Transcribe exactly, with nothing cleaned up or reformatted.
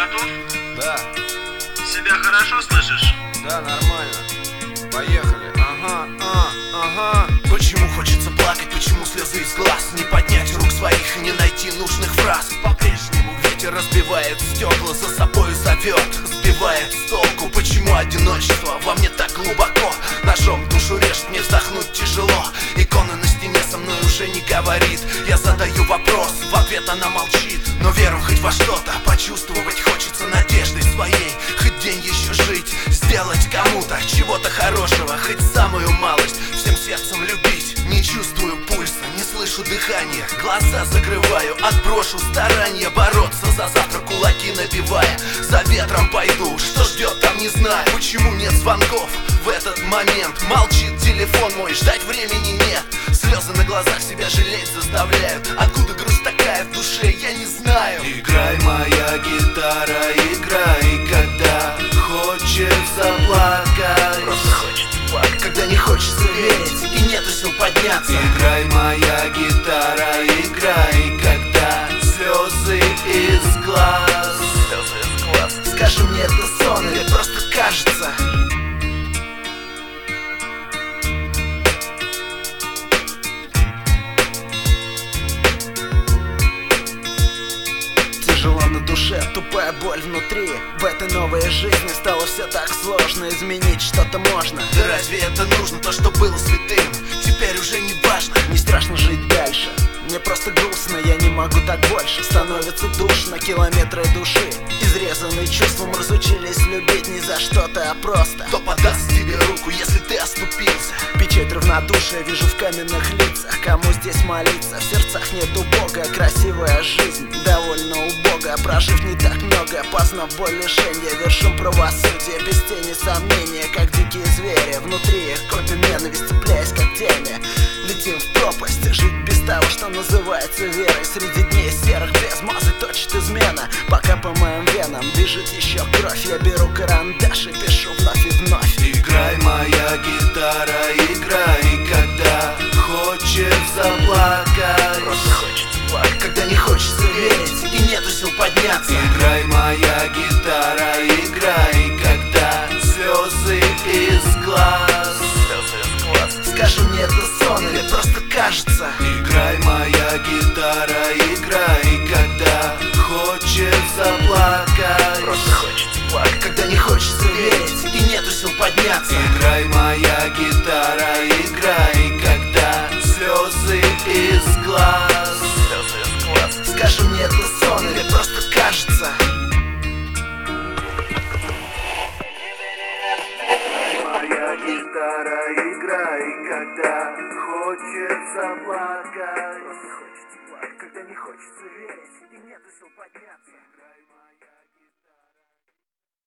готов? Да, Себя хорошо слышишь? да, нормально. Поехали. Ага, а, ага. Почему хочется плакать, почему слезы из глаз? Не поднять рук своих и не найти нужных фраз. По-прежнему ветер разбивает стекла, за собой зовет, сбивает с толку. Почему одиночество во мне так глубоко? Ножом душу режет, мне вздохнуть тяжело. Икона на стене со мной уже не говорит. Я задаю вопрос, в ответ она молчит. Но веру хоть во что-то почувствовать хочется надеждой своей. Хоть день еще жить, сделать кому-то чего-то хорошего, хоть самую малость, всем сердцем любить. Не чувствую пульса, не слышу дыхания, глаза закрываю, отброшу старания. Бороться за завтра кулаки набивая, за ветром пойду, что ждет там не знаю. Почему нет звонков в этот момент? Молчит телефон мой, ждать времени нет. Слезы на глазах себя жалеть заставляют. Откуда грусть такая в душе, я не знаю. Играй, моя гитара, играй, когда хочется плакать. Просто хочется плакать, когда не хочется верить и нету сил подняться. Играй, моя гитара, играй, когда слезы из глаз. Слезы из глаз. Скажи мне, это сон или просто кажется? Тяжело на душе, тупая боль внутри. В этой новой жизни стало все так сложно. Изменить что-то можно. Да разве это нужно? То, что было святым, теперь уже не важно. Не страшно жить дальше, мне просто грустно. Я не могу так больше, становится душно. Километры души, изрезанные чувством, разучились любить не за что-то, а просто. Кто подаст тебе руку, если ты оступился? Печать равнодушия вижу в каменных лицах. Кому здесь молиться? В сердцах нету Бога. Красивая жизнь довольно убогая, прожив не так много, познав боль лишения, вершим правосудие без тени сомнения. Как дикие звери, внутри копим ненависть, цепляясь когтями. Летим в пропасть, жить без того, что называется верой. Среди дней серых без мазы точит измена. Пока по моим венам бежит еще кровь, я беру карандаш и пишу вновь и вновь. Играй, моя гитара, играй, когда хочется плакать. Просто хочется плакать, когда не хочется верить и нету сил подняться. Играй, моя гитара, играй, когда слезы из глаз. Слезы из глаз. Скажи мне, это сон или просто кажется? Играй, моя гитара, играй, когда хочется плакать. Просто хочется плакать, когда не хочется верить и нету сил подняться. Играй, моя гитара, играй, когда слезы из глаз. Слезы из глаз. Скажи мне, это сон или просто кажется? Моя гитара, играй, когда хочется плакать. Просто хочется плакать, когда не хочется верить и нету сил подняться. Играй, моя